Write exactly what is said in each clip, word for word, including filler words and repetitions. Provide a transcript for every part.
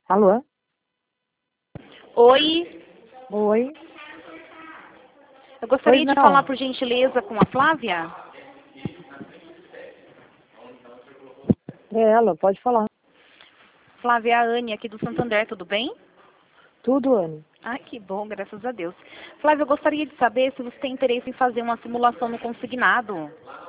Alô? Oi, Oi? eu gostaria Pois de não. falar, por gentileza, com a Flávia. É ela, pode falar. Flávia, é a Anne aqui do Santander, tudo bem? Tudo, Anne. Ai, que bom, graças a Deus. Flávia, eu gostaria de saber se você tem interesse em fazer uma simulação no consignado.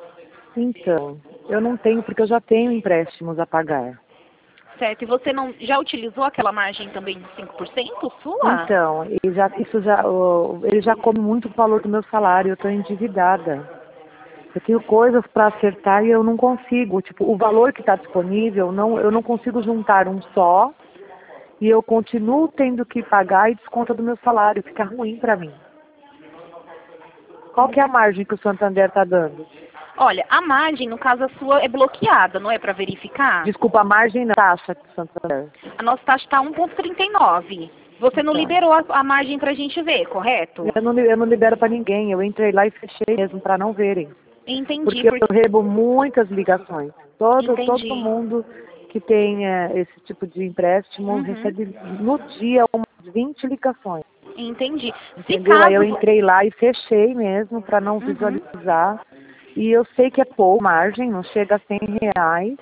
Então, eu não tenho porque eu já tenho empréstimos a pagar. Certo, e você não já utilizou aquela margem também de cinco por cento sua? Então, e já, isso já, o- ele já come muito o valor do meu salário, eu estou endividada. Eu tenho coisas para acertar e eu não consigo. Tipo, o valor que está disponível, não, eu não consigo juntar um só e eu continuo tendo que pagar e desconta do meu salário. Fica ruim para mim. Qual que é a margem que o Santander está dando? Olha, a margem, no caso a sua, é bloqueada, não é para verificar? Desculpa, a margem da taxa do Santander. A nossa taxa está um vírgula trinta e nove. Você não Então, liberou a, a margem para a gente ver, correto? eu não, li- eu não libero para ninguém. Eu entrei lá e fechei mesmo para não verem. Entendi, Porque eu porque... recebo muitas ligações. Todo, todo Entendi. mundo que tem eh, esse tipo de empréstimo Uhum. recebe no dia umas vinte ligações. Entendi. Se Entendeu? Aí eu caso... entrei lá e fechei mesmo para não Uhum. visualizar. E eu sei que é pouco margem, não chega a cem reais.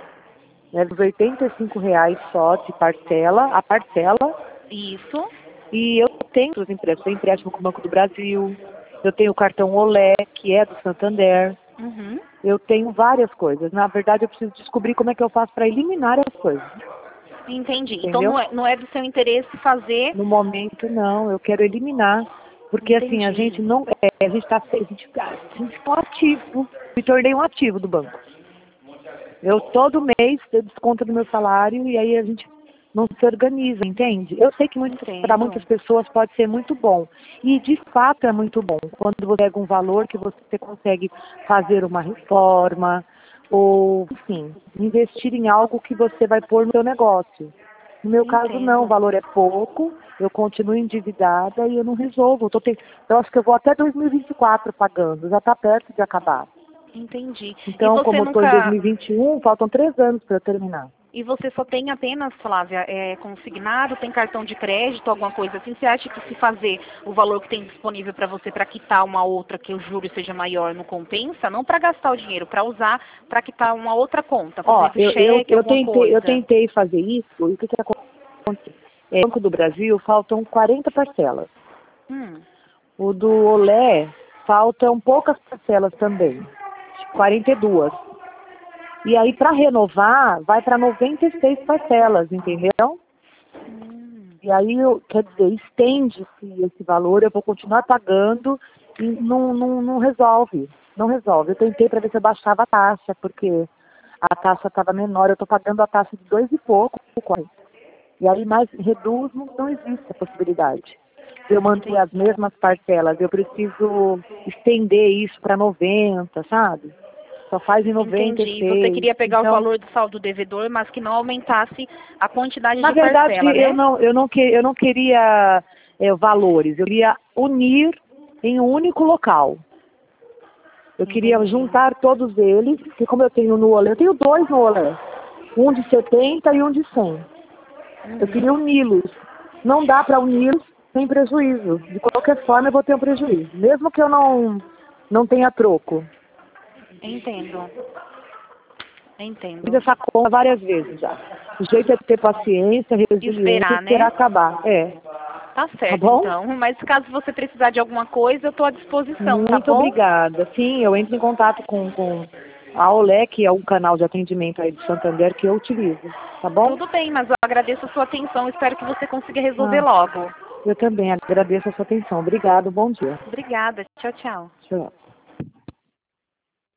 É dos oitenta e cinco reais só de parcela, a parcela. Isso. E eu tenho os empréstimos, tenho empréstimo com o Banco do Brasil, eu tenho o cartão Olé, que é do Santander, Uhum. eu tenho várias coisas. Na verdade, eu preciso descobrir como é que eu faço para eliminar as coisas, Entendi. Então entendeu? não é, não é do seu interesse fazer. No momento, não, eu quero eliminar, porque assim, a gente Entendi. não, é, a gente está, a gente, a gente é um ativo, me tornei um ativo do banco. Eu todo mês eu desconto do meu salário e aí a gente não se organiza, entende? Eu sei que para muitas Entendo. pessoas pode ser muito bom. E de fato é muito bom. Quando você pega um valor que você consegue fazer uma reforma, ou, enfim, investir em algo que você vai pôr no seu negócio. No meu caso, não, o Entendo. valor é pouco, eu continuo endividada e eu não resolvo. Eu, tô te... eu acho que eu vou até dois mil e vinte e quatro pagando, já está perto de acabar. Entendi. E Então, você como eu estou em nunca. dois mil e vinte e um, faltam três anos para eu terminar. E você só tem apenas, Flávia, é, consignado, tem cartão de crédito, alguma coisa assim? Você acha que se fazer o valor que tem disponível para você para quitar uma outra que o juro seja maior não compensa? Não para gastar o dinheiro, para usar para quitar uma outra conta, por Ó, exemplo, eu, eu, cheque, eu, alguma tentei, eu coisa. tentei fazer isso, e o que, que aconteceu? É, no Banco do Brasil faltam quarenta parcelas. Hum, O do Olé faltam poucas parcelas também, quarenta e duas. E aí, para renovar, vai para noventa e seis parcelas, entendeu? hum, E aí, eu, quer dizer, estende-se esse valor, eu vou continuar pagando e não, não, não resolve. Não resolve. Eu tentei para ver se eu baixava a taxa, porque a taxa estava menor, eu estou pagando a taxa de dois e pouco. quase. E aí, mais reduz, não, não existe a possibilidade de eu manter as entendi. mesmas parcelas. Eu preciso estender isso para noventa, sabe? Só faz em noventa e Entendi. Você seis. queria pegar o Então, valor do saldo devedor, mas que não aumentasse a quantidade na de verdade, parcela, eu né? não, eu não, que, eu não queria é, valores, eu queria unir em um único local. Eu queria Entendi. juntar todos eles, porque como eu tenho no Olé, eu tenho dois no Olé, um de setenta e um de cem. Eu Uhum. queria uni-los. Não dá para uni-los sem prejuízo. De qualquer forma, eu vou ter um prejuízo, mesmo que eu não, não tenha troco. Entendo. Fiz Entendo. essa conta várias vezes já. O jeito é ter paciência, resiliência e Esperar, esperar né? acabar. É, Tá tá certo, bom? então. Mas caso você precisar de alguma coisa, eu tô à disposição, tá Muito bom? obrigada. Sim, eu entro em contato com, com a Olé, que é um canal de atendimento aí do Santander que eu utilizo. Tá bom? Tudo bem, mas eu agradeço a sua atenção. Espero que você consiga resolver Ah, logo. eu também agradeço a sua atenção. Obrigado, bom dia. Obrigada. Tchau, tchau. Tchau.